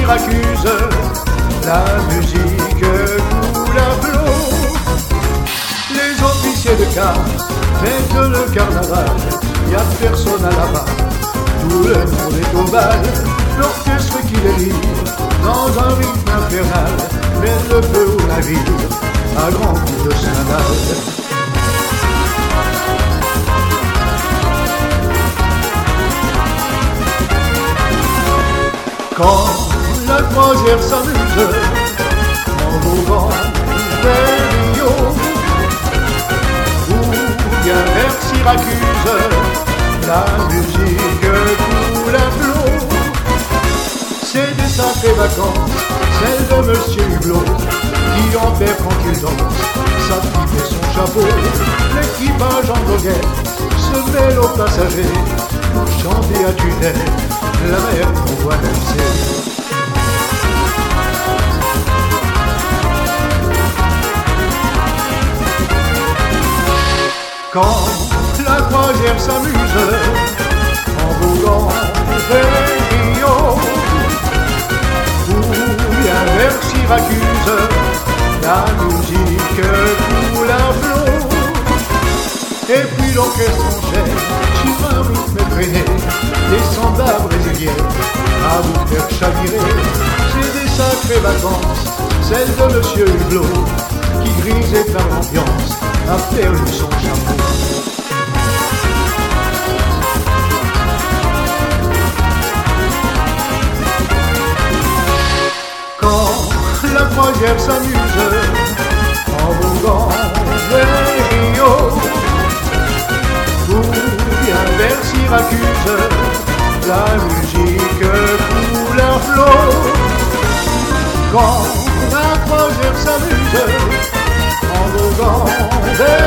Syracuse, la musique coule à flot. Les officiers de car mettent le carnaval, y a personne à la barre, tout le monde est au bal. L'orchestre qui délire dans un rythme infernal, met le feu au navire à grand coup de cymbales. Quand la croisière s'amuse en voguant vers Rio ou bien vers Syracuse, la musique coule à flot. C'est des sacrées vacances, celles de Monsieur Hublot, qui en perd quand il danse, sa pipe et son chapeau. L'équipage en goguette se mêle aux passagers pour chanter à tue-tête la mer qu'on voit danser. Quand la croisière s'amuse en voguant vers Rio ou bien vers Syracuse, la musique coule à flot. Et puis l'orchestre enchaîne sur un rythme effréné, des sambas brésiliennes à vous faire chavirer. C'est des sacrées vacances, celles de Monsieur Hublot, qui grisait par l'ambiance à faire lui son chapeau. Quand la croisière s'amuse en voguant vers Rio ou bien vers Syracuse, la musique coule à flot. Quand la croisière s'amuse en voguant vers